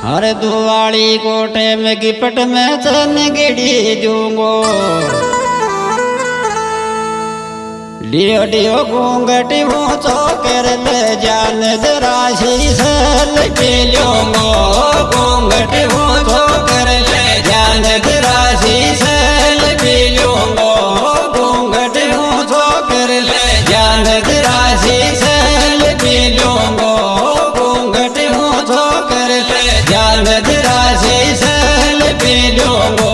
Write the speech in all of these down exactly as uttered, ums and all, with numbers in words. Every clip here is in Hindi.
अरे दुआली कोटे में गिपट में चन गिड़ी दूंगो डियो डियो घूंघटी ऊंचो कर ले जान दराशी सल पी लूंगो घूंघटी ऊंचो कर ले जान दराशी सल पी लूंगो घूंघटी ऊंचो कर ले जान दराशी सल पी लूंगो घूंघटी ऊंचो कर ले जान दराशी सल पी लूंगो।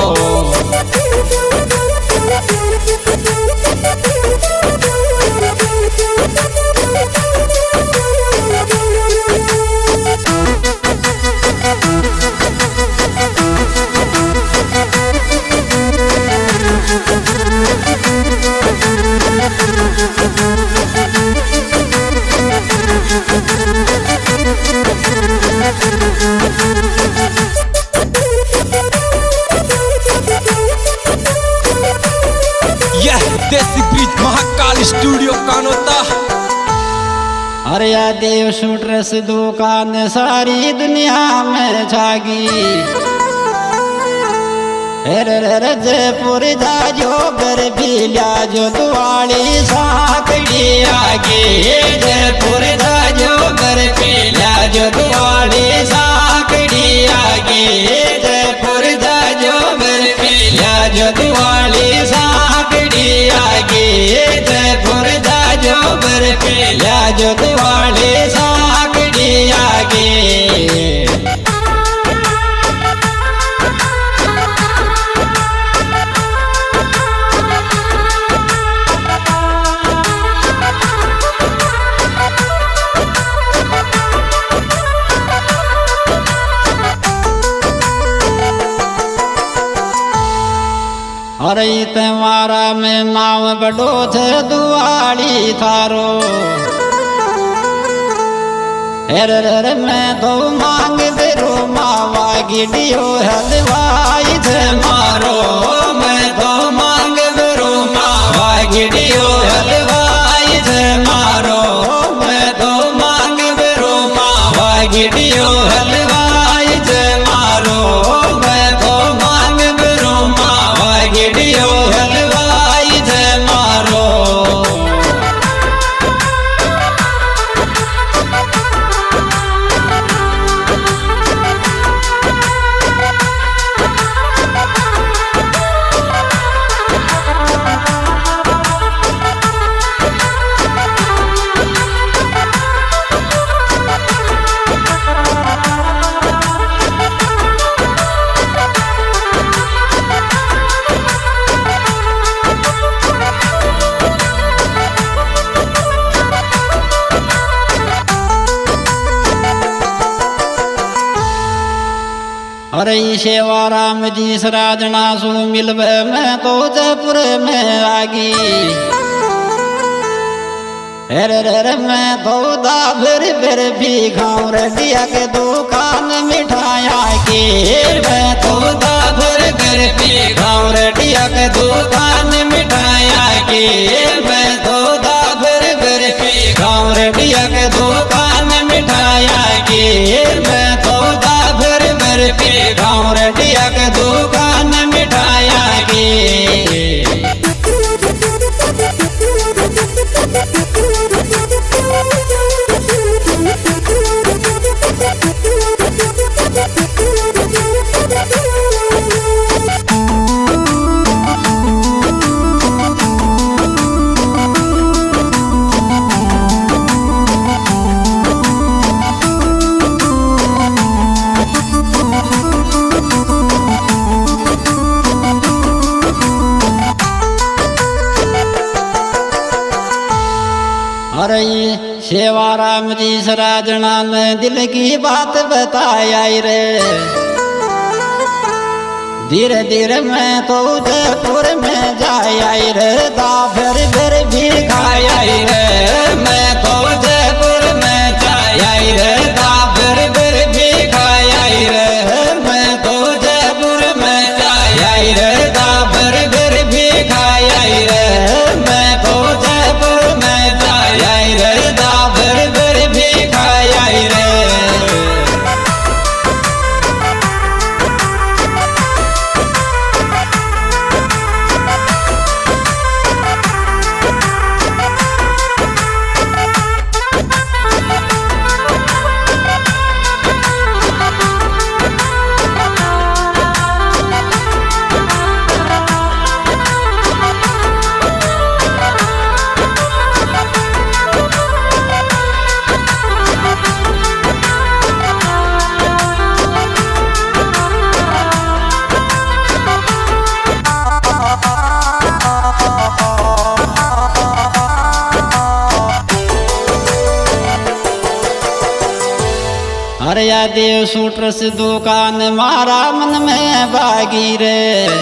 यह देसी बीट महाकाल स्टूडियो कानोता। अरे या देव शूट्रस दुकान सारी दुनिया में छागी जयपुर जाजो घर भी लाजो दुआली साकड़ी आगे जयपुर जाजो घर भी लाजो दुआली साकड़ी आगे जयपुर जाजो घर भी लाजो दुआली साकड़ी आगे जयपुर जाजो घर भी लाजो दुआली साकड़ी आगे। अरे तुम्हारा में नाम बड़ो थे दुआली थारो अरे रे मैं तो मांग बेरो मावा गिडियो हलवाई थे मारो मैं तो मांग बेरो मावा गिडियो हलवाई थे मारो मैं तो मांग बेरो मावा गिडियो हलवाई थे मारो मैं तो मांग बेरो मावा गिडियो हलवाई थे मारो। अरे शेवाराम जी सराजना सु मिलवे मैं तो जयपुर में आगी अरे रे मैं तो दाभर फिर भी खाऊं रेडिया के दुकान मिठाया की मैं तो दाभर फिर भी खाऊं रेडिया के दुकान मिठाया की मैं तो दाभर फिर भी खाऊं रेडिया के दुकान मिठाया की मैं तो दाभर फिर भी खाऊं रेडिया के दुकान मिठाया की। अरे शेवाराम जी सराजना ने दिल की बात बताया रे धीरे धीरे मैं तो जयपुर में जाया रे दाफर फिर भी खाया रे मैं तो जयपुर में जाया रे दाफर फिर भी खाया रे मैं तो जयपुर में जाया रे दाफर फिर भी खाया रे मैं तो जयपुर में जाया रे दाफर फिर भी खाया रे। या देव सूटर से दुकान मारा मन में बागी रे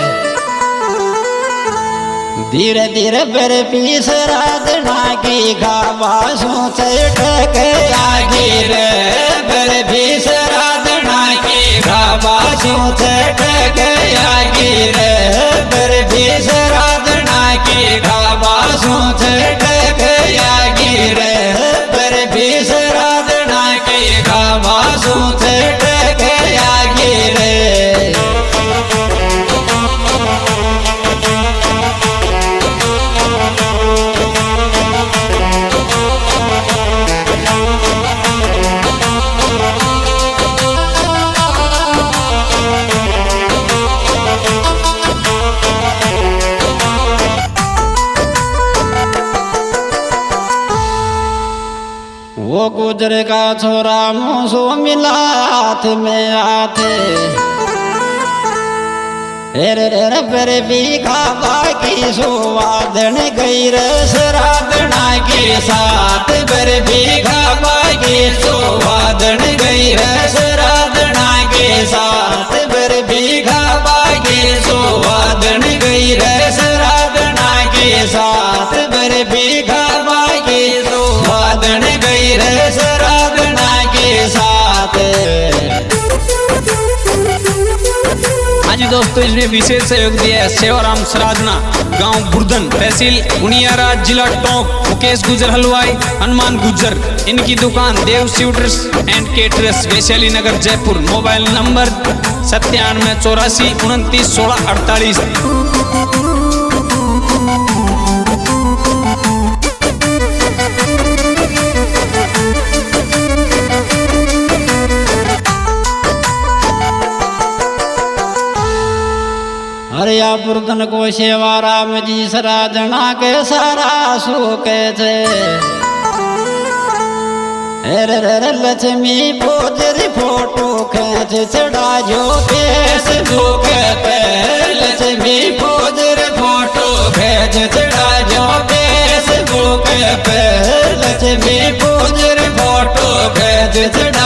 धीरे धीरे बेरे पीस राधना की घावा सोचे टके आगी रे बेरे पीस राधना की घावा सोचे टके आगी रे बेरे पीस राधना की घावा सोचे टके आगी रे बेरे पीस राधना की घावा सोचे टके आगी रे। वो गुजर का छोरा मुझो मिला हाथ में आते रे रे रे बीघा बाकी सुवादन गई रे सराधना के साथ बर बीघा बाकी सुवादन गई रे सराधना के साथ बर बीघा बाकी सुवादन गई रे सराधना के साथ बर बीघा बाकी सुवादन गई रे सराधना के साथ। हाँ जी दोस्तों, इसमें विशेष सहयोग दिया है सेवाराम सराधना, गांव बुर्दन, तहसील उनियारा, जिला टोंक। मुकेश गुजर हलवाई, हनुमान गुजर, इनकी दुकान Dev suiters and caterers, Vaishali Nagar, Jaipur. Mobile number सत्तानवे चौरासी उनतीस सोलह अड़तालीस। हरिया बुर्दन को सेवा राम जी सराधना के सारा सुखे थे रे रे लक्ष्मी पोजर फोटो खेच चढ़ा जो फेसबुक पे लक्ष्मी पोजर फोटो खेच चढ़ा जो फेसबुक पे लक्ष्मी पोजर फोटो खेच चढ़ा